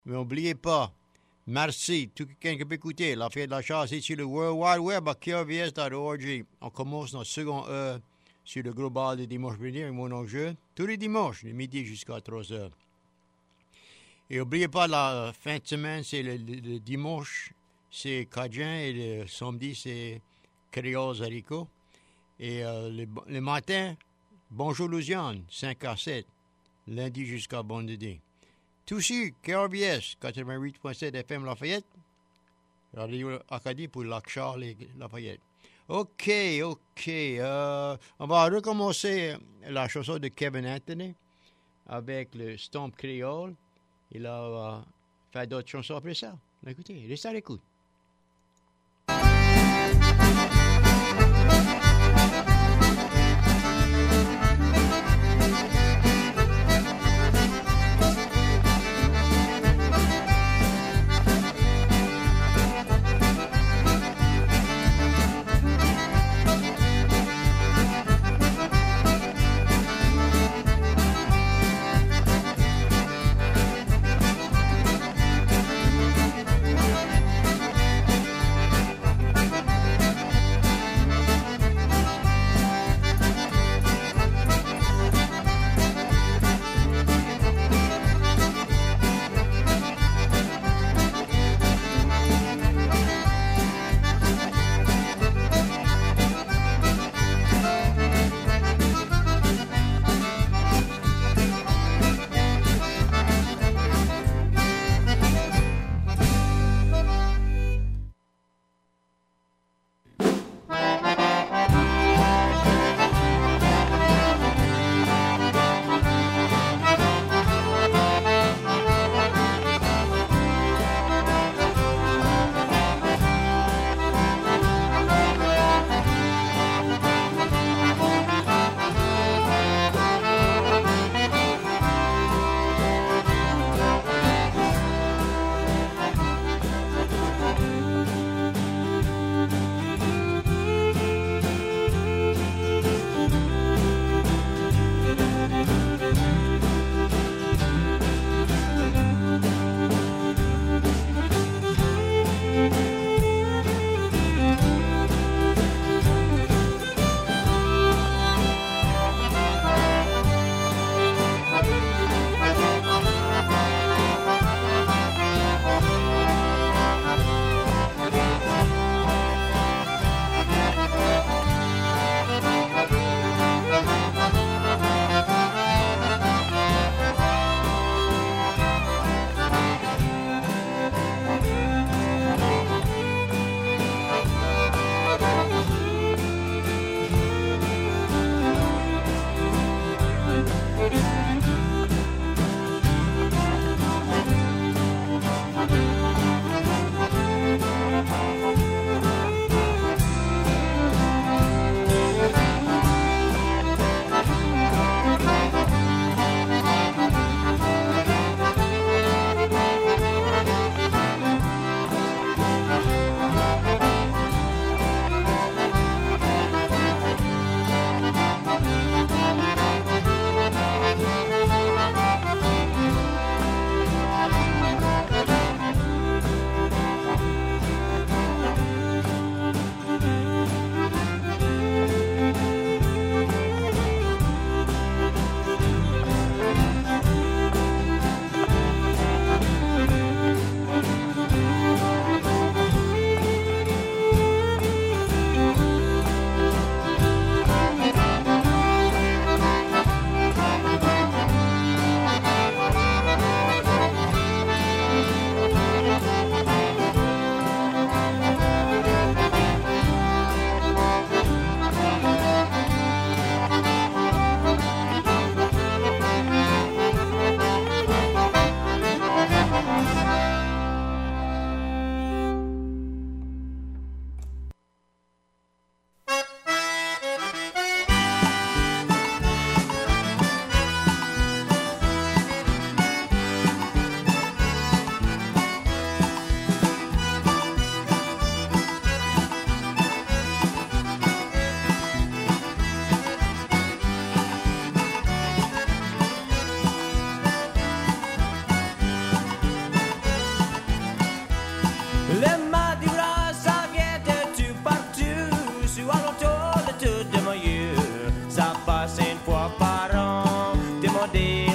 Mais n'oubliez pas, merci, tout quelqu'un qui peut écouter. La fête de la chasse, c'est sur le World Wide Web à krvs.org. On commence notre seconde heure sur le global de dimanche venir avec mon enjeu. Tous les dimanches, de midi jusqu'à 3 heures. Et n'oubliez pas, la fin de semaine, c'est le dimanche, c'est Cajun et le samedi, c'est Créole Haricot. Et le matin, bonjour Louisiane, 5 à 7, lundi jusqu'à vendredi. Tout sur KRBS 88.7 FM Lafayette, Radio Acadie pour Lac-Charles et Lafayette. OK. On va recommencer la chanson de Kevin Anthony avec le Stomp Créole. Il a fait d'autres chansons après ça. Écoutez, restez à l'écoute.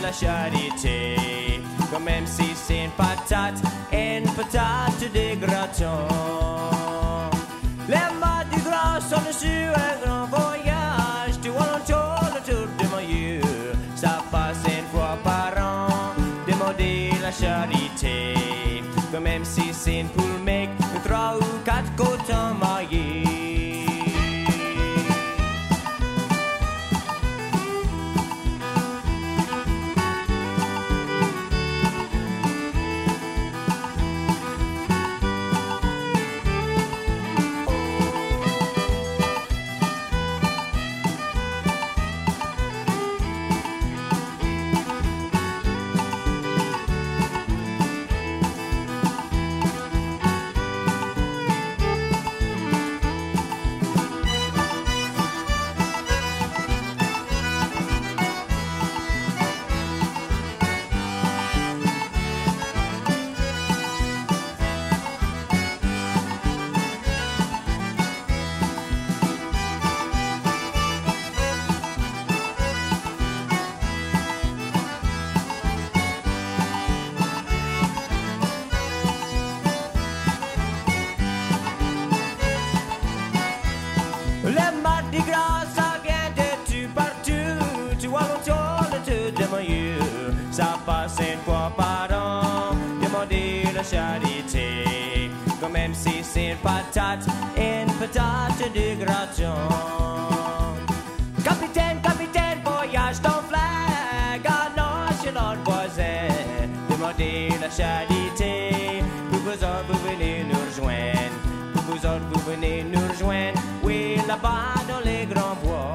la charité. Comme même si c'est une patate de gratin. Les Mardi Gras sont sur un grand voyage. Tu vois le tour de mon yeux. Ça passe une fois par an. Demander la charité. Comme même si c'est une poule mec. 3 ou 4 cotons maillés. Le Mardi Gras, ça vient de tout partout. Tu vois autour de tout de mon yeux. Ça passe une fois par an. Demander la charité. Comme même si c'est une patate de gratin. Capitaine, capitaine, voyage ton flag. Annonce chez l'autre voisin. Demandez la charité. Pour vous autres, vous venez nous rejoindre. Pour vous autres, vous venez nous rejoindre. Oui, là-bas dans les grands bois.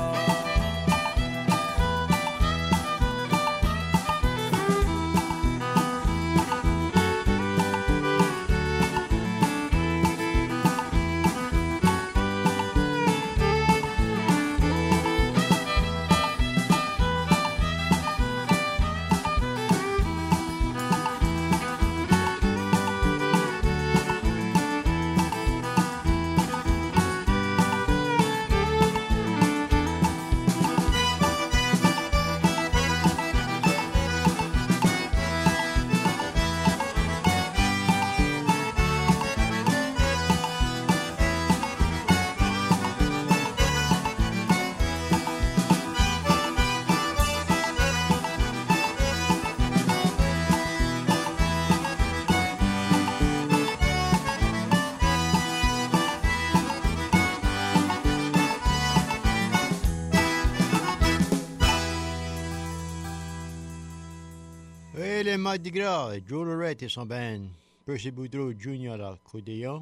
Et les Mardi Gras, Joe Lorette et son band, Percy Boudreau Jr. à l'accordéon.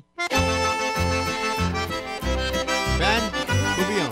Band, Coubillon.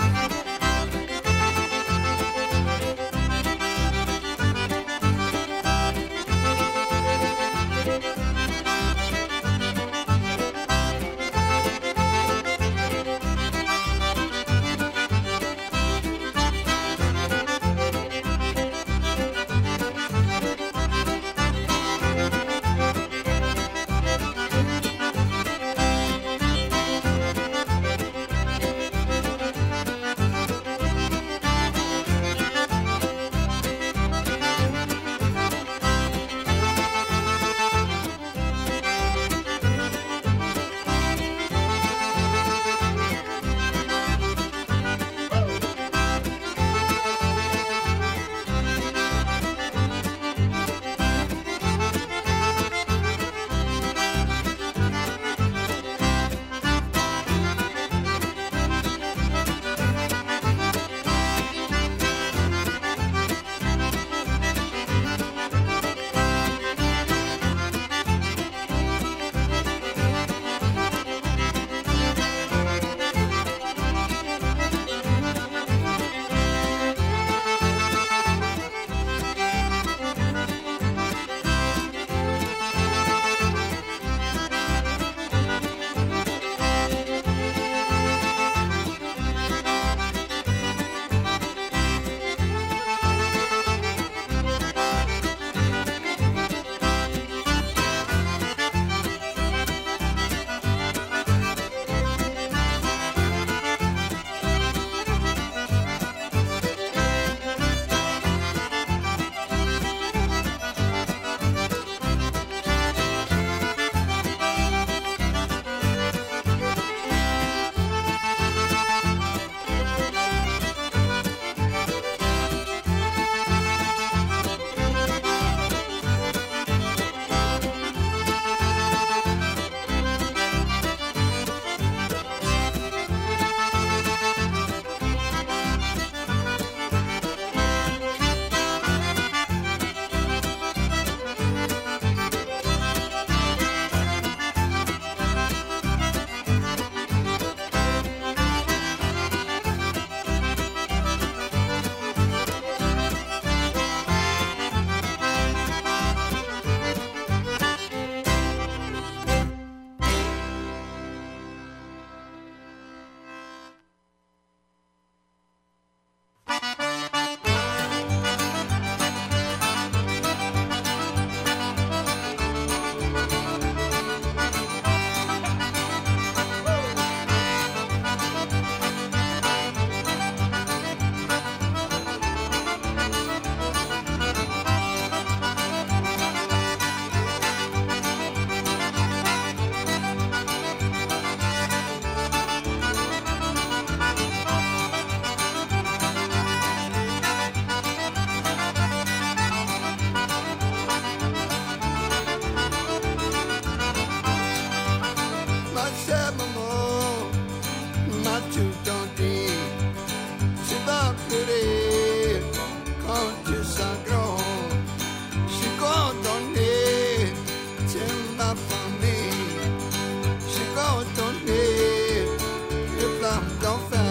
ma famille. J'ai cantonné les flammes d'enfer.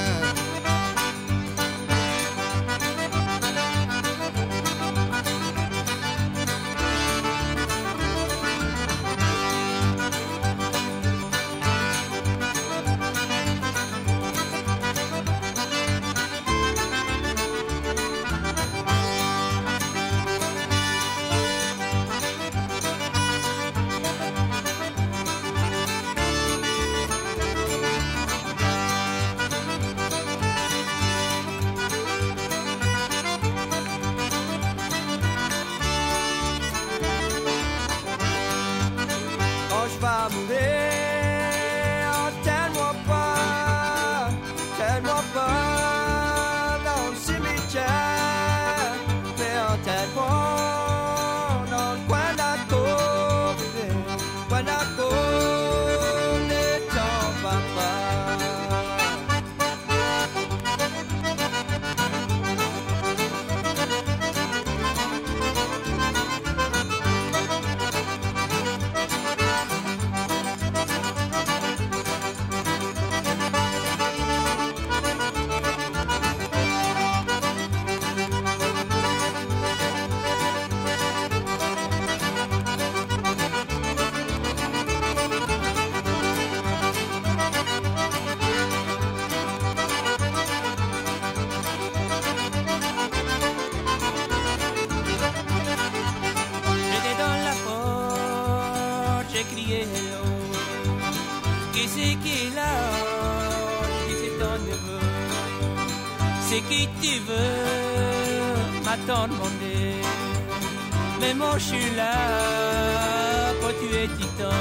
C'est qui tu veux m'attendre demandé. Mais moi je suis là quand tu es titan.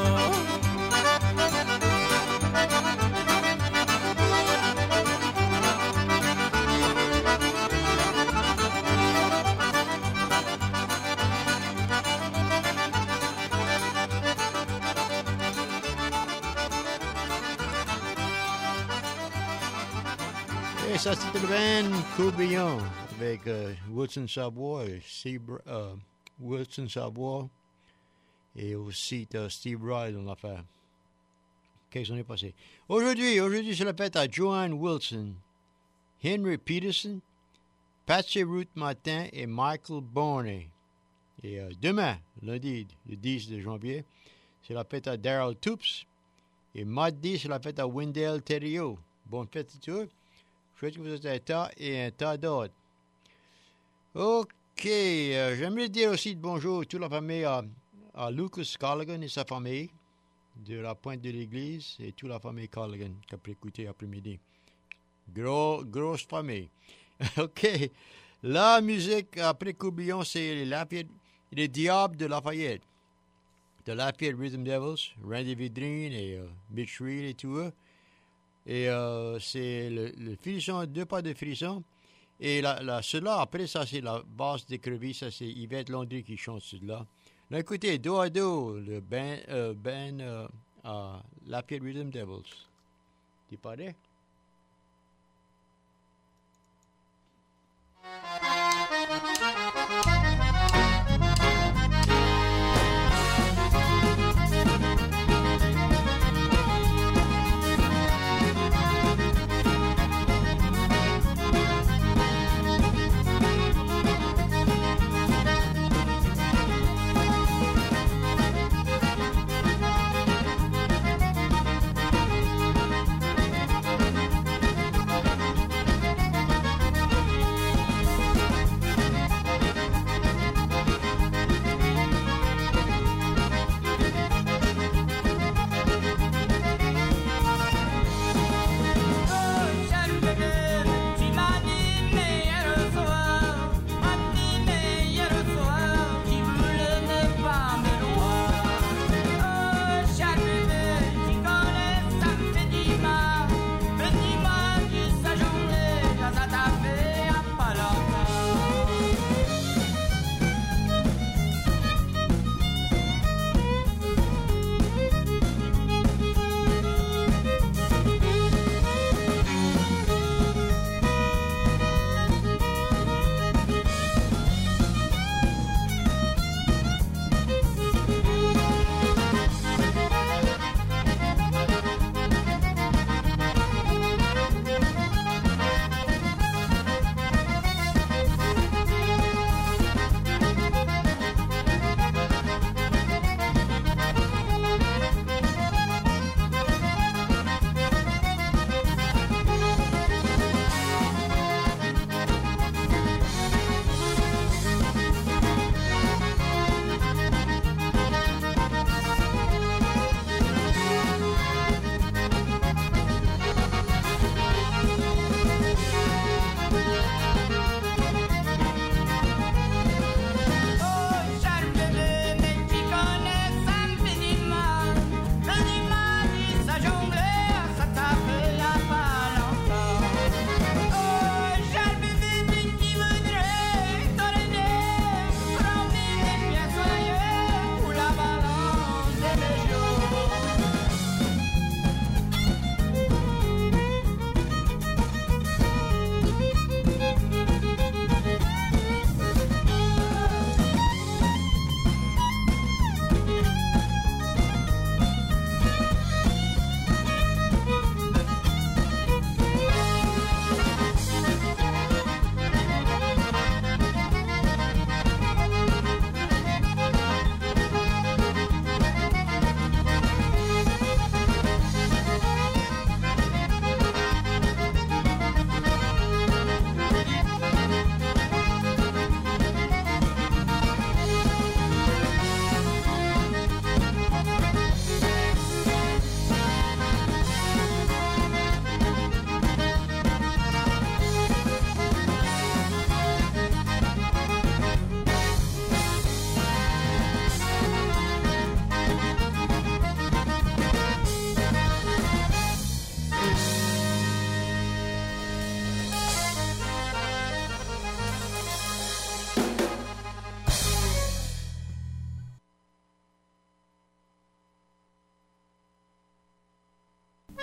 Et ça, c'était le band Courbillon avec Wilson Savoie, Wilson Savoie et aussi Steve Ryle dans l'affaire. Qu'est-ce qu'on est passé? Aujourd'hui, c'est la fête à Joanne Wilson, Henry Peterson, Patsy Ruth Martin et Michael Borney. Et demain, lundi, le 10 de janvier, c'est la fête à Daryl Toops. Et mardi, c'est la fête à Wendell Thériault. Bonne fête à tous. Je souhaite que vous ayez un tas et un tas d'autres. OK. J'aimerais dire aussi bonjour à toute la famille à Lucas Colligan et sa famille de la Pointe de l'Église et toute la famille Colligan qui a pu écouter après-midi. Grosse famille. OK. La musique après Courbillon, c'est les Diables de Lafayette. De Lafayette Rhythm Devils, Randy Vidrine et Mitch Reed et tout eux. Et c'est le frisson, 2 pas de frisson. Et cela, après ça, c'est la basse d'écrevisse, ça c'est Yvette Landry qui chante cela. Là, écoutez, dos à dos, le band Lafayette Rhythm Devils. Tu parlais?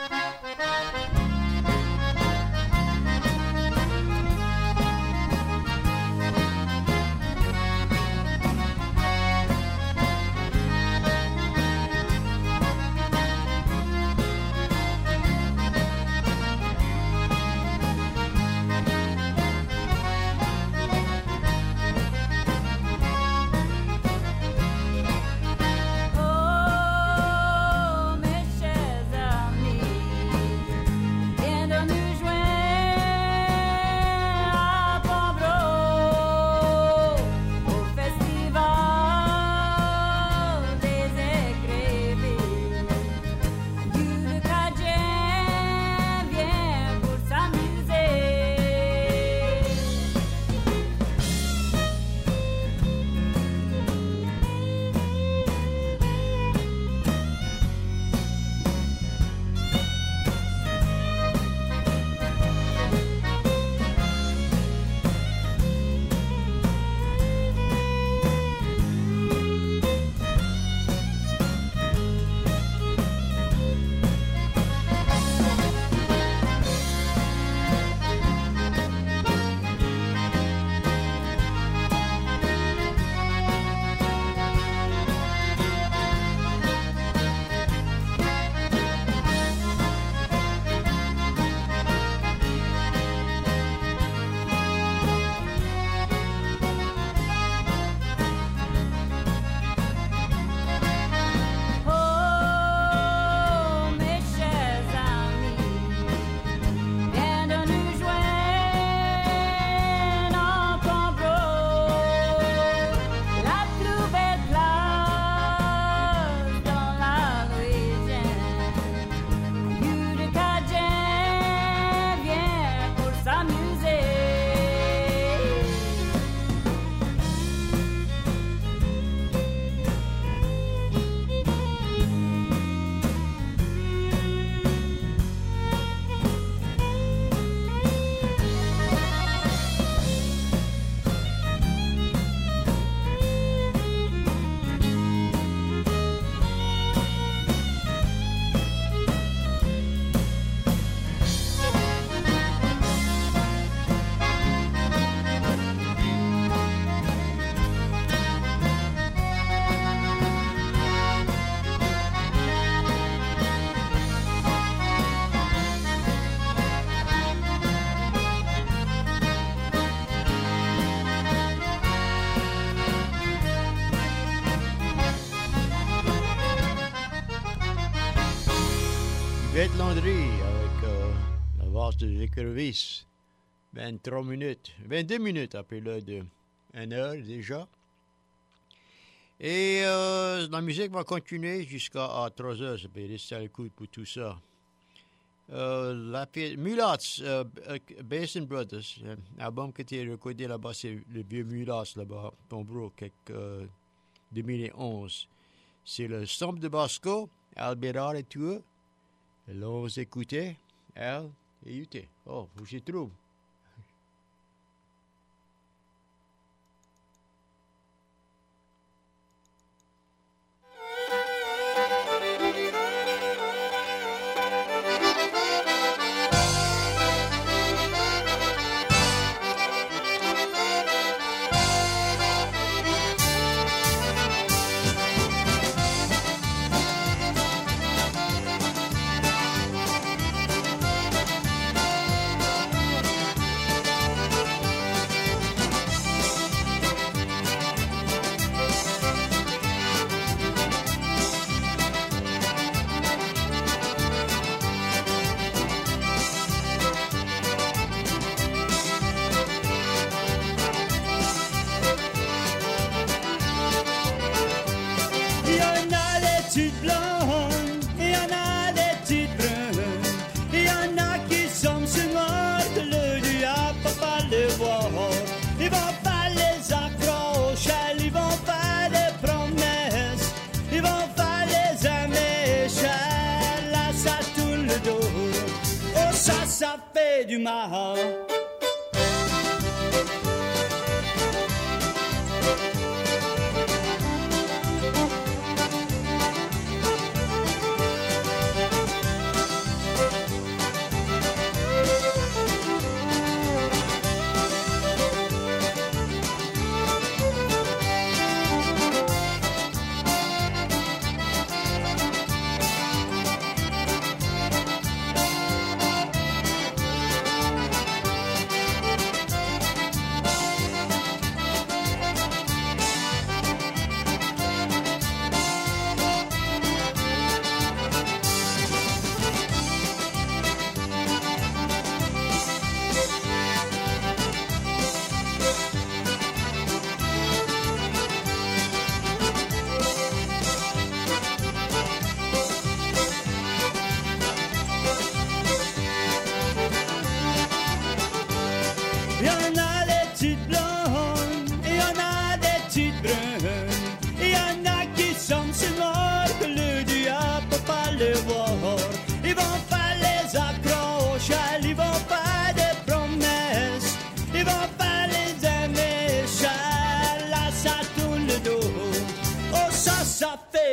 Yvette Landry avec la valse de l'écrevisse. 23 minutes, 22 minutes après l'heure de 1 heure déjà. Et la musique va continuer jusqu'à 3 heures. Ça peut rester à l'écoute pour tout ça. La pièce Mulats, Basin Brothers, album qui était recordé là-bas, c'est le vieux Mulats là-bas, Tombrook, 2011. C'est le Stomp de Basco, Al Bérard et tout. Là, on s'écoutait, Al et UT. Oh, vous s'y trouvez. Ça fait du mal.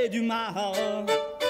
fait du mal.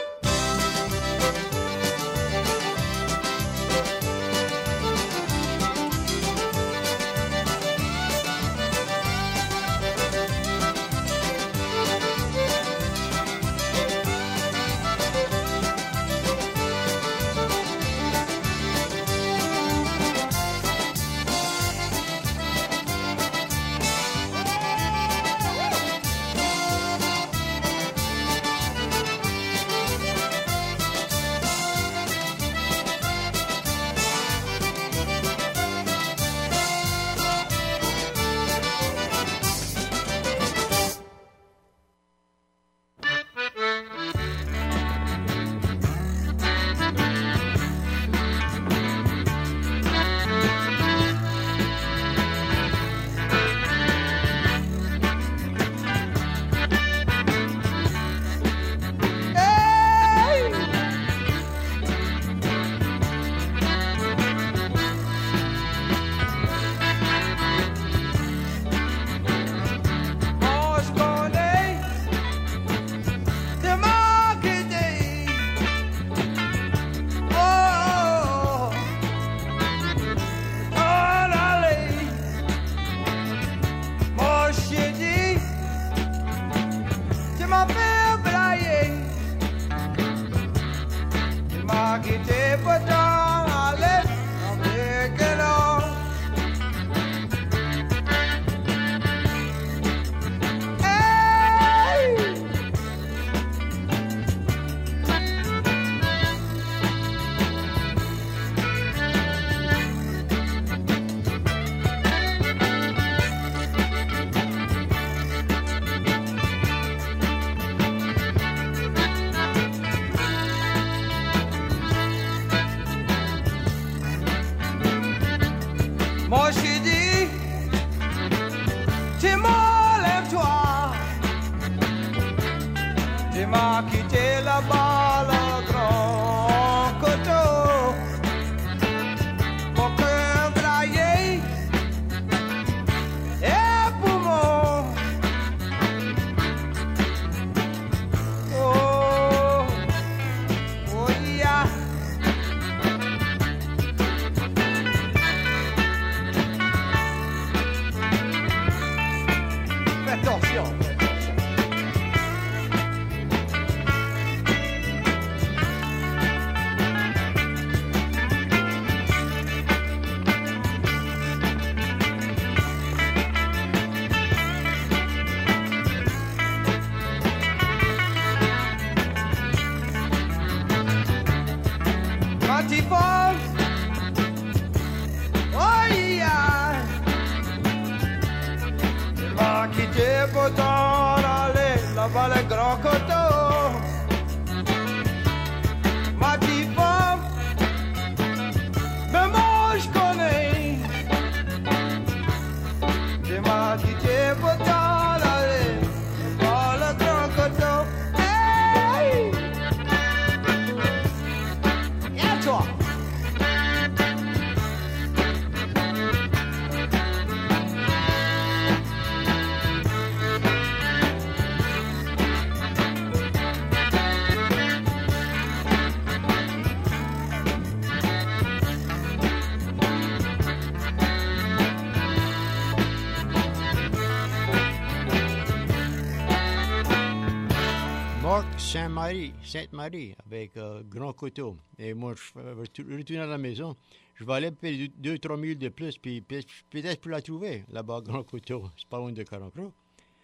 Sainte-Marie, avec Grand Coteau. Et moi, je vais retourner à la maison. Je vais aller payer 2-3 000 de plus, puis peut-être pour la trouver, là-bas, Grand Coteau. C'est pas loin de Carencro.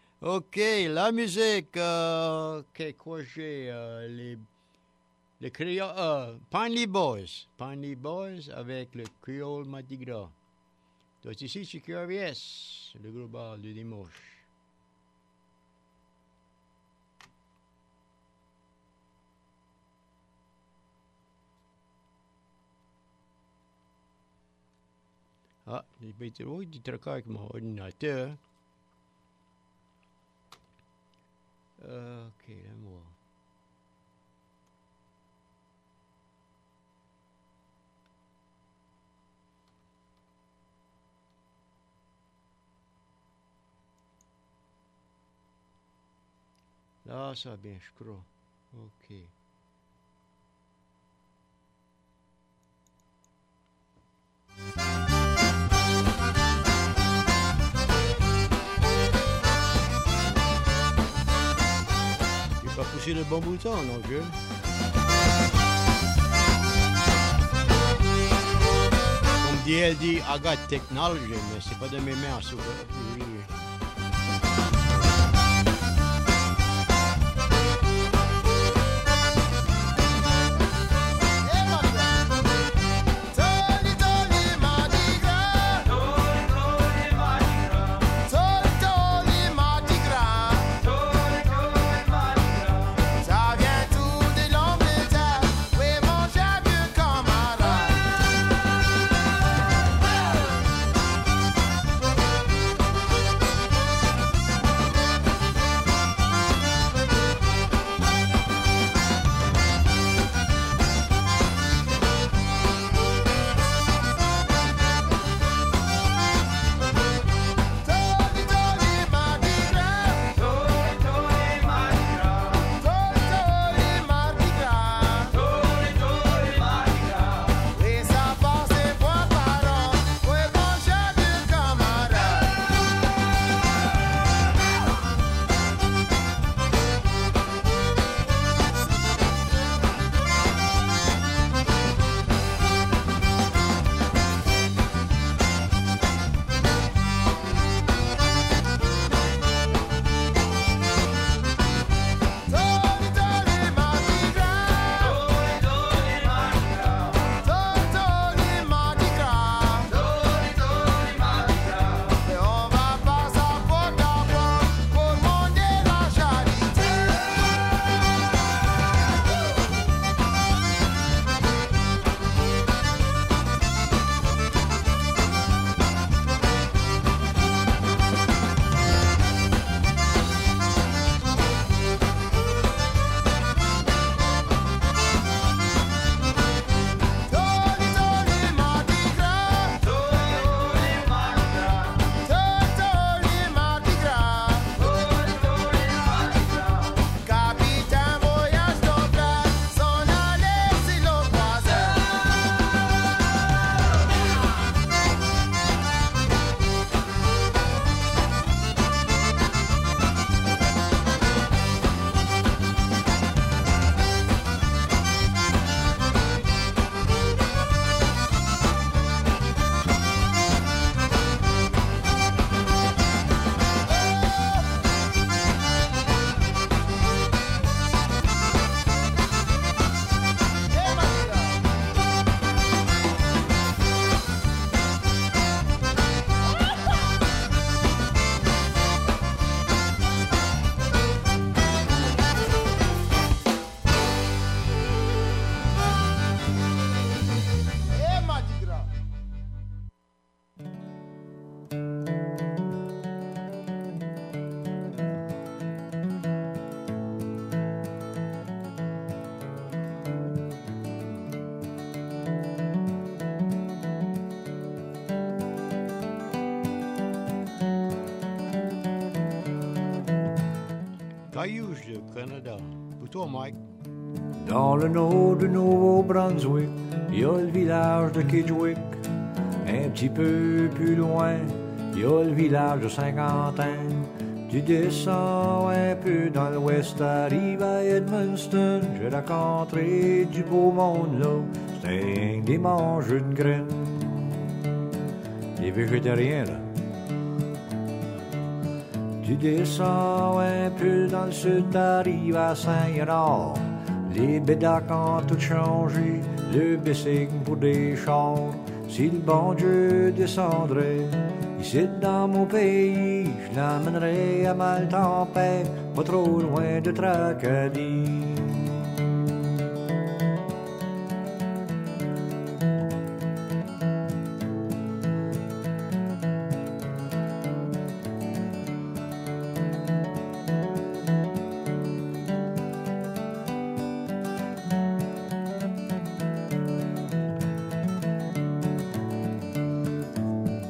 OK, la musique. Quoi j'ai? Les créoles. Piney Boys. Piney Boys avec le créole Mardi Gras. Toi ici, c'est QRVS, le gros bal du dimanche. Ah, je vais trouver du truc avec mon ordinateur. OK, là, moi. Ah, ça va bien, je crois. OK. J'ai pas poussé le bon bouton, non, je. Comme dit, elle dit, I got technology, mais c'est pas de mes mains, ça. Oui. Caillouche du Canada. Pour toi, Mike. Dans le nord du Nouveau-Brunswick, il y a le village de Kedgewick. Un petit peu plus loin, il y a le village de Saint-Quentin. Tu descends un peu dans l'ouest, t'arrives à Edmundston. J'ai rencontré du beau monde là, c'est un des mangeurs de graines. Les végétariens là. Tu descends un peu dans le sud, t'arrives à Saint-Léonard. Les bédacs ont tout changé, le bicycle pour des chars. Si le bon Dieu descendrait ici dans mon pays, je l'emmènerais à Maltempête, pas trop loin de Tracadie.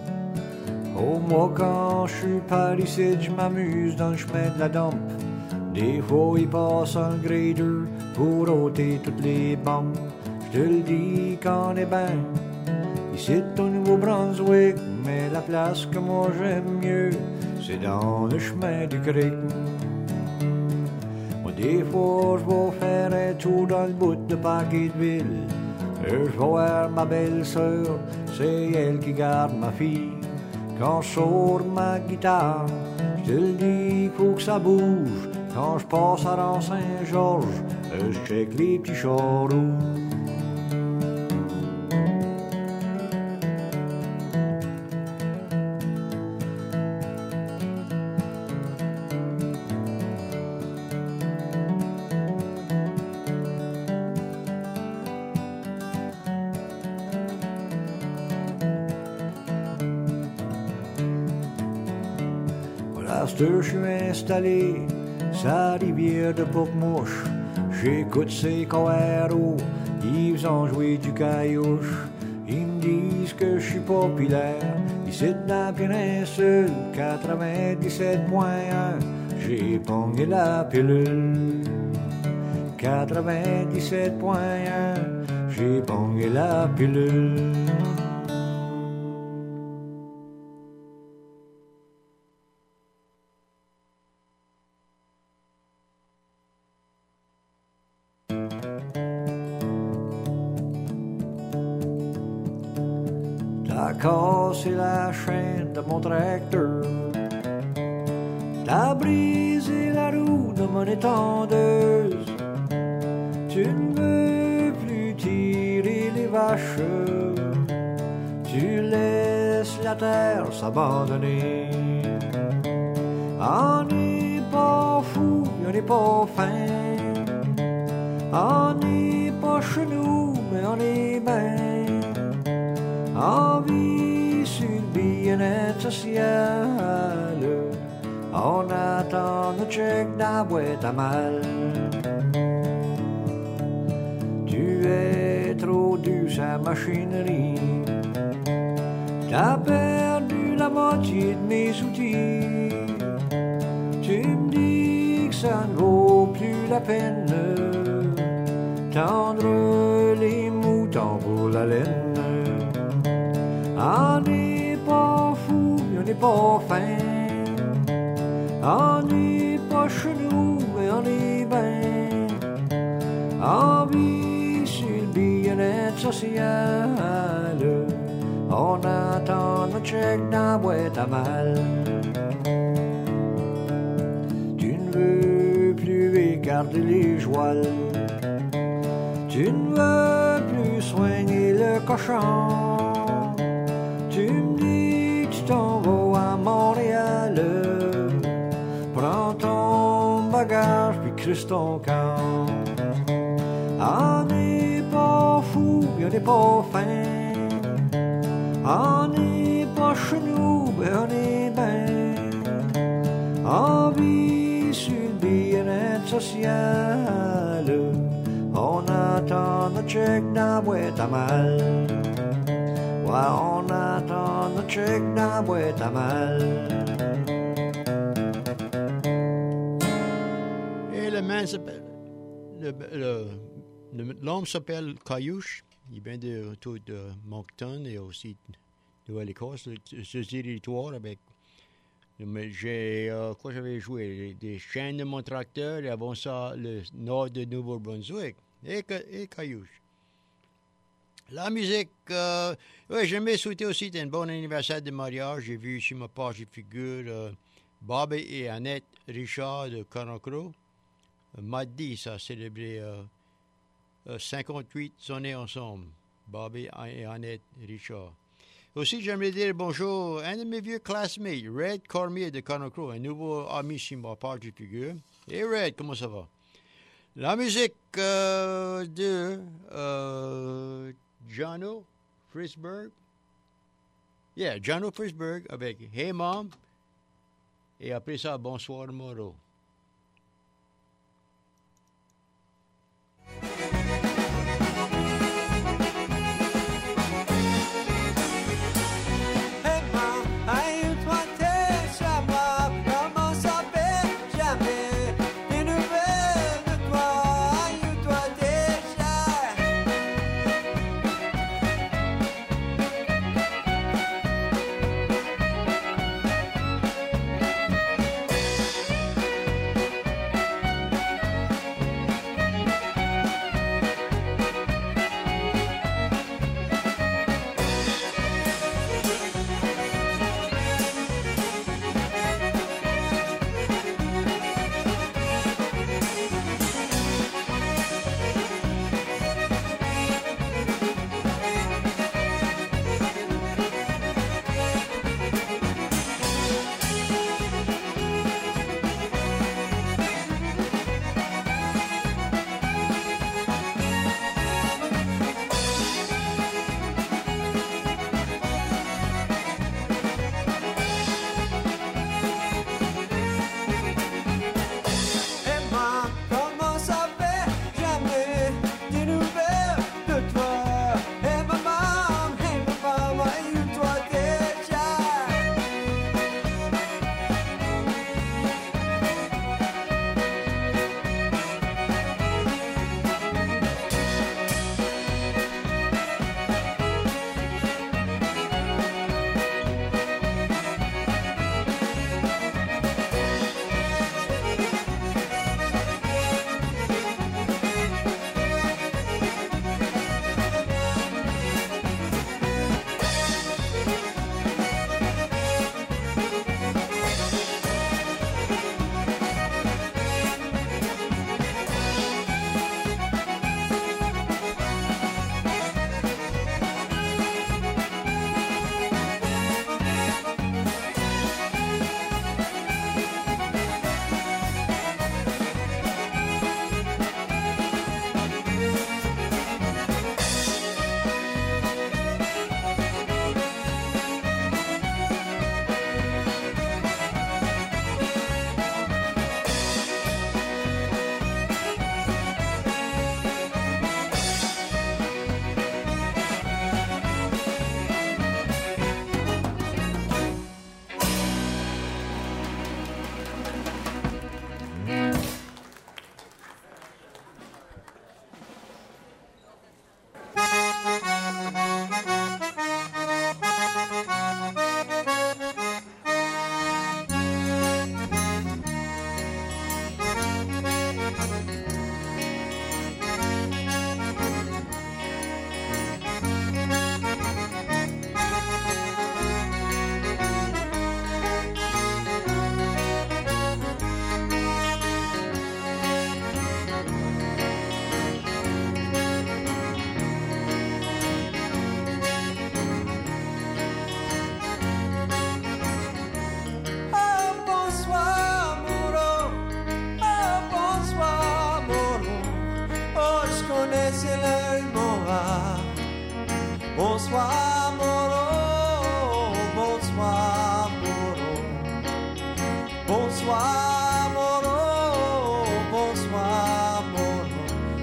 Moi quand je suis par ici, je m'amuse dans le chemin de la Dompe. Des fois, il passe un grader pour ôter toutes les bombes. Je te le dis qu'on est ben ici au Nouveau-Brunswick, mais la place que moi j'aime mieux, c'est dans le chemin du creek. Moi, des fois, je vais faire un tour dans le bout de Parketville. Je vais voir ma belle-sœur, c'est elle qui garde ma fille. Quand je sors ma guitare, je te le dis, faut que ça bouge. Quand je passe à Rang Saint-Georges, je check les petits chars rouges. Je suis installé sa rivière de Pocmouche. J'écoute ces cohéros, ils ont joué du caillouche. Ils me disent que je suis populaire ici dans la péninsule 97.1. J'ai pogné la pilule 97.1. J'ai pogné la pilule. T'as cassé la chaîne de mon tracteur, t'as brisé la roue de mon étendeuse. Tu ne veux plus tirer les vaches, tu laisses la terre s'abandonner. On n'est pas fou, on n'est pas fin, on n'est pas chez nous, mais on est bien. On vit sur le bien-être social, on attend le chèque dans la boîte à mal. Tu es trop dur sa machinerie, t'as perdu la moitié de mes outils. Tu me dis que ça ne vaut plus la peine, tendre les moutons pour la laine. On n'est pas fou, on n'est pas fin, on n'est pas chez nous, mais on est bien. On vit sur le bien-être social, on attend notre chèque dans la boîte à mal. Tu ne veux plus écarter les jouals, tu ne veux plus soigner le cochon. Tu me dis que tu t'en vas à Montréal, prends ton bagage puis crisse ton camp. On n'est pas fou, on n'est pas fin, on n'est pas chez nous, mais on est bien. On vit sur le bien-être social, on attend notre chèque dans la boîte à mal. Ouais, on attend notre chèque dans la boîte à mal. Et le man s'appelle... L'homme s'appelle Caillouche. Il vient de Moncton et aussi de Nouvelle-Écosse, ce territoire avec... Mais quoi j'avais joué? Des chaînes de mon tracteur et avant ça, le nord de Nouveau-Brunswick. Et Caillouche. La musique, j'aimerais souhaiter aussi un bon anniversaire de mariage. J'ai vu sur ma page de figure Bob et Annette Richard de Conocro. Mardi, ça a célébré 58 années ensemble. Bob et Annette Richard. Aussi, j'aimerais dire bonjour à un de mes vieux classmates, Red Cormier de Conocro, un nouveau ami sur ma page de figure. Hey Red, comment ça va? La musique de Jono Frisberg. Yeah, Jono Frisberg avec Hey Mom. Et après ça, Bonsoir Moreau. Une c'est le Mora. Bonsoir Moro, bonsoir Moro. Bonsoir Moro, bonsoir Moro.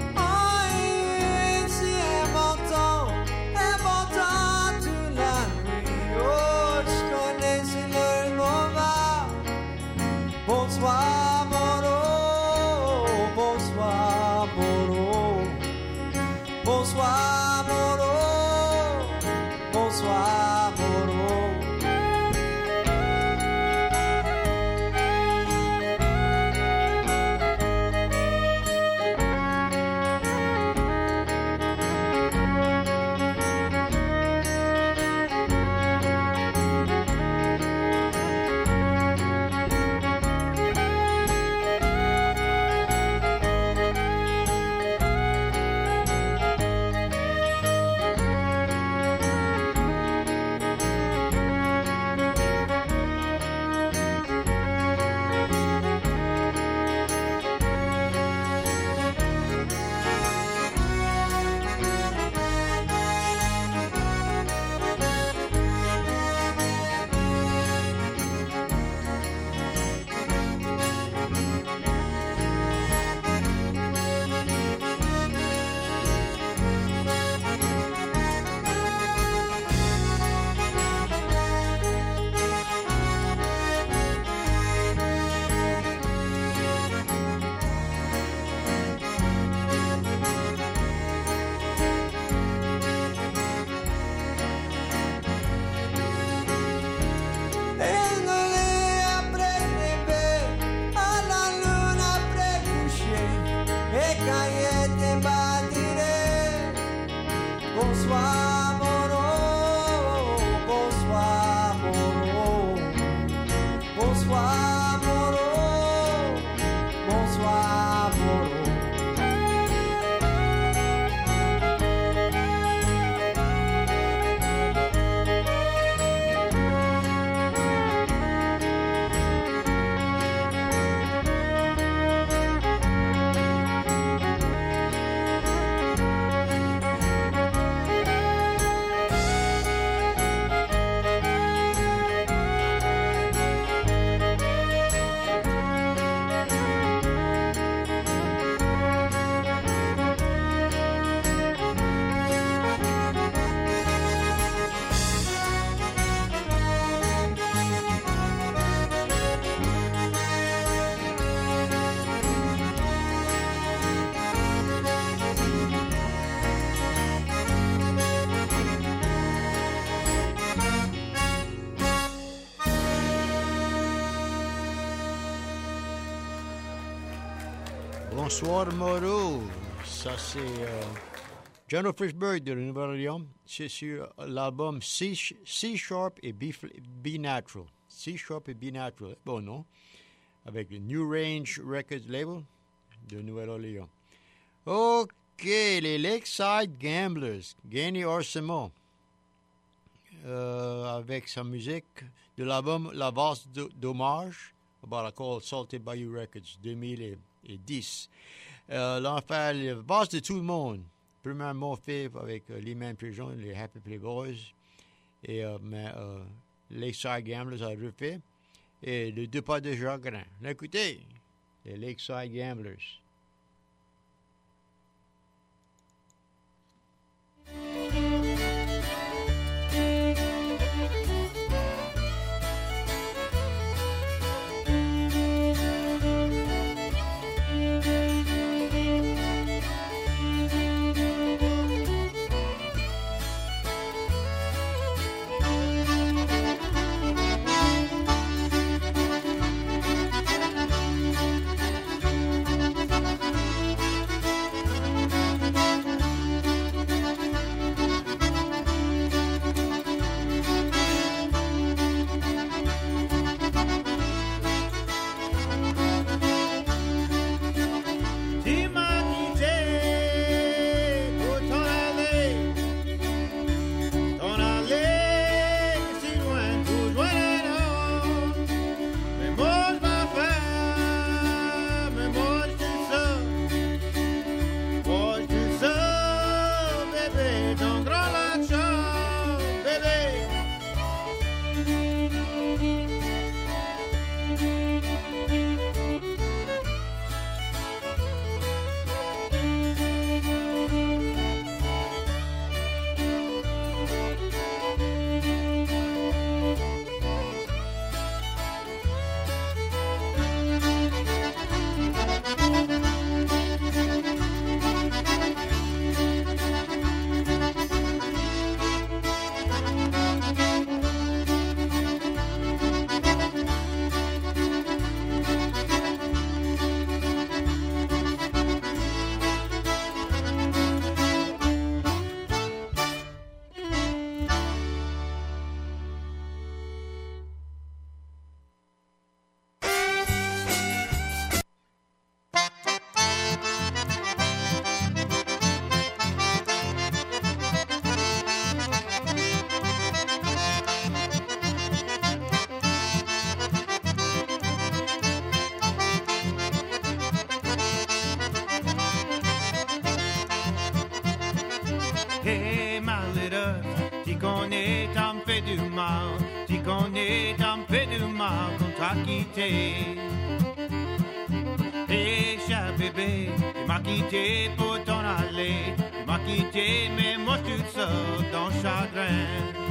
Ah, si inventant toute la nuit. Oh, je connais c'est le Mora. Bonsoir Moro, bonsoir Moro. Bonsoir Moro, bonsoir Moro. Bonsoir Moro, bonsoir Moro. Bonsoir Moro, bonsoir Moro. Bonsoir Moro, ça c'est John Frischberg de la Nouvelle-Orléans. C'est sur l'album C Sharp et B Natural. C Sharp et B Natural, bon nom, avec le New Range Records label de Nouvelle-Orléans. Ok, les Lakeside Gamblers, Gany Arsemont, avec sa musique de l'album La Valse d'Hommage, about a call Salted Bayou Records, 2010. L'enfer, les Valse de tout le monde, premièrement fait avec les mêmes pigeons, les Happy Playboys, et Lakeside Gamblers a refait, et le Deux Pas de Jacquemin. Écoutez, les Lakeside Gamblers. Hey malheureux, si qu'on est un peu du mal, si qu'on est un peu du mal qu'on t'a quitté. Hey cher bébé, tu m'as quitté pour t'en aller, tu m'as quitté mais moi toute seule dans le chagrin.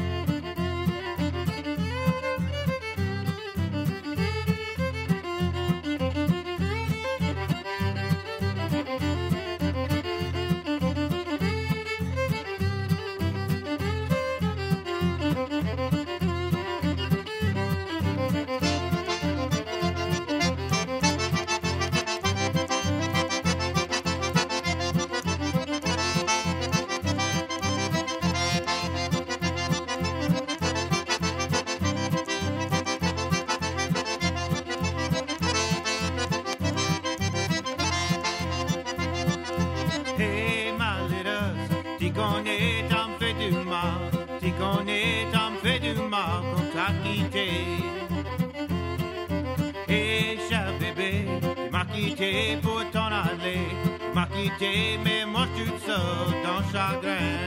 Quitté pour t'en aller, m'a quitté mais moi toute seule dans le chagrin.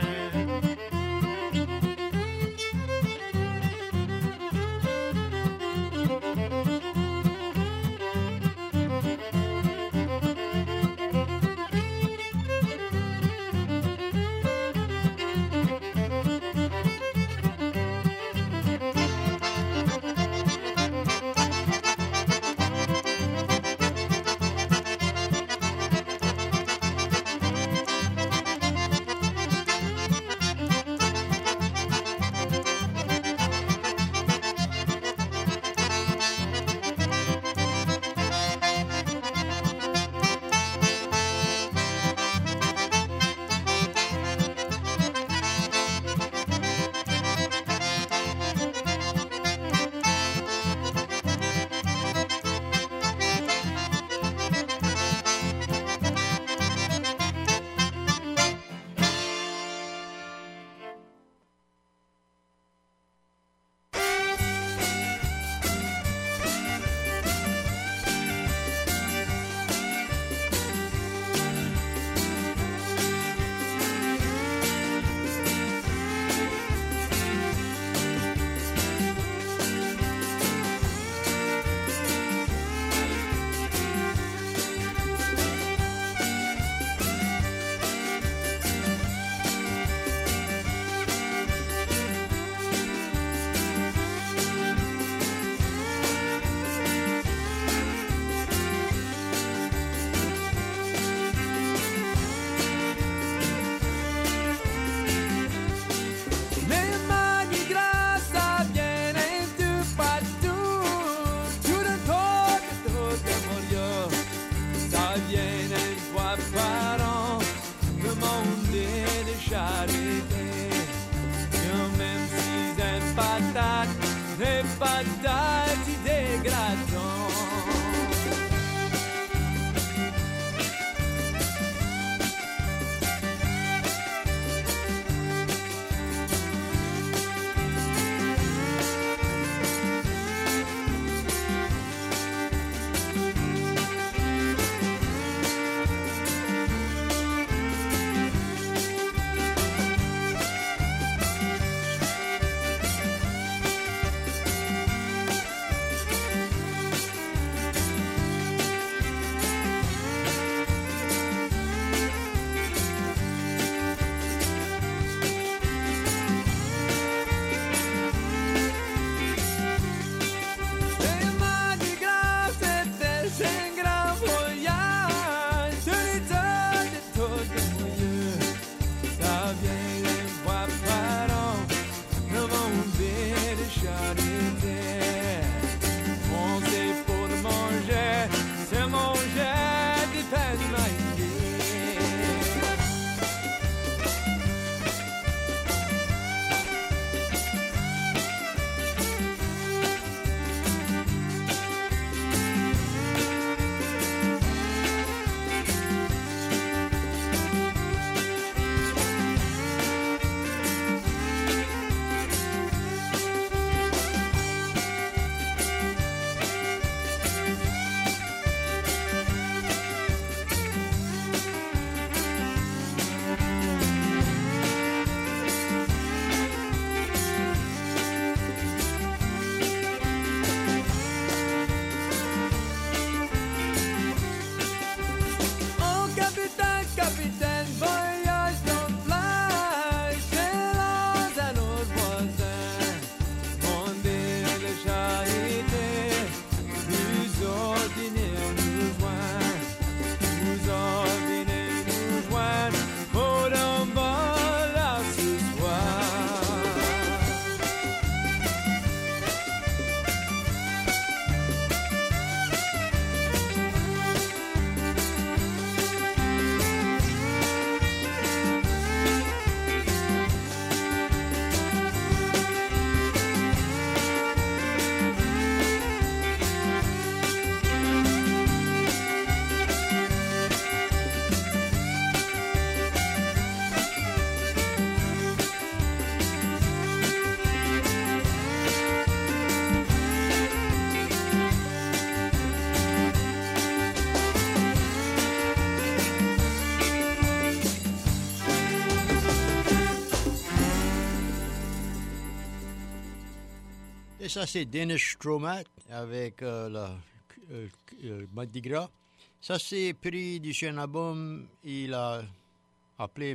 Et ça, c'est Dennis Stromat avec Mardi Gras. Ça, c'est pris du son album. Il a appelé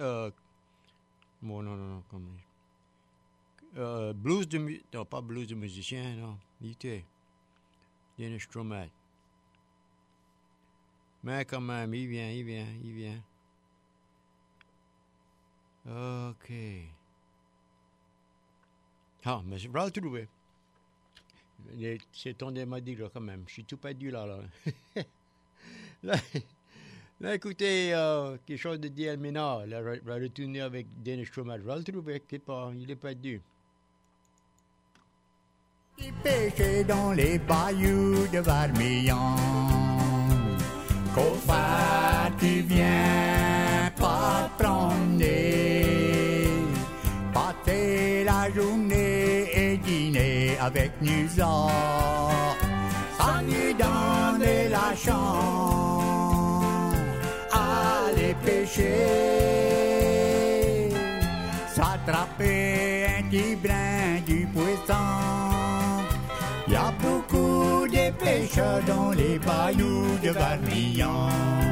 Blues de... Non, pas blues de musicien, non. Il était Dennis Stromat. Mais quand même, il vient. OK. Ah, mais je vais le trouver. C'est ton des Mardi Gras quand même. Je suis tout perdu là. Là, écoutez, quelque chose de D.L. Ménard. Là, je vais retourner avec Dennis Stromat. Je vais le trouver, il est perdu. Il pêchait dans les bayous de Vermillon. Qu'au tu viens pas te promener, passer la journée et dîner avec nous autres. Ça nous donne la chance, aller pêcher, s'attraper un petit brin du poisson. Il y a beaucoup de pêcheurs dans les bayous de Vermillon.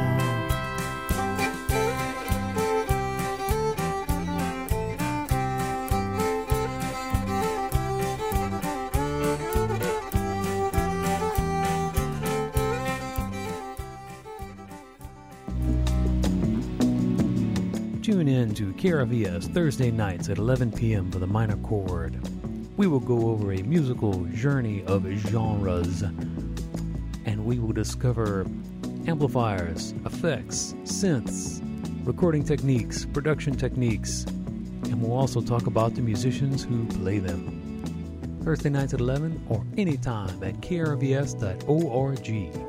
Tune in to KRVS Thursday nights at 11 p.m. for the minor chord. We will go over a musical journey of genres, and we will discover amplifiers, effects, synths, recording techniques, production techniques, and we'll also talk about the musicians who play them. Thursday nights at 11 or anytime at krvs.org.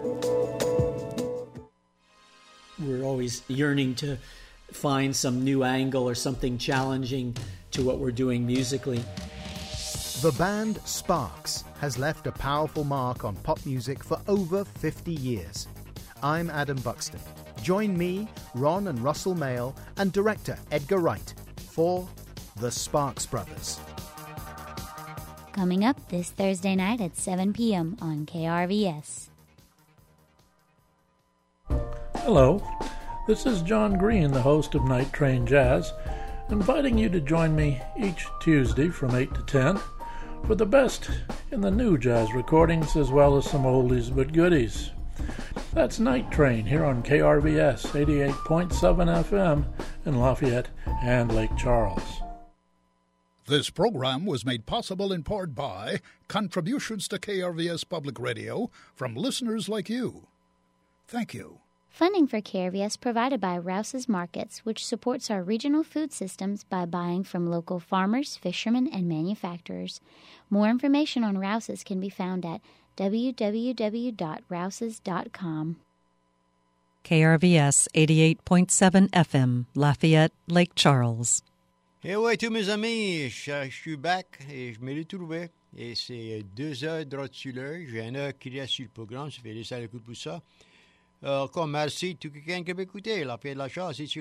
We're always yearning to find some new angle or something challenging to what we're doing musically. The band Sparks has left a powerful mark on pop music for over 50 years. I'm Adam Buxton. Join me, Ron and Russell Mael, and director Edgar Wright for The Sparks Brothers. Coming up this Thursday night at 7 p.m. on KRVS. Hello, this is John Green, the host of Night Train Jazz, inviting you to join me each Tuesday from 8 to 10 for the best in the new jazz recordings as well as some oldies but goodies. That's Night Train here on KRVS 88.7 FM in Lafayette and Lake Charles. This program was made possible in part by contributions to KRVS Public Radio from listeners like you. Thank you. Funding for KRVS provided by Rouse's Markets, which supports our regional food systems by buying from local farmers, fishermen, and manufacturers. More information on Rouse's can be found at www.rouses.com. KRVS 88.7 FM, Lafayette, Lake Charles. Eh ouais, tous mes amis, je suis back et je me retrouve. Et c'est 2 heures droit sur l'heure. J'ai 1 heure qui reste sur le programme. Ça fait laisser à l'écoute pour ça. Encore merci tout quelqu'un qui m'a écouté. La paix de la chance, c'est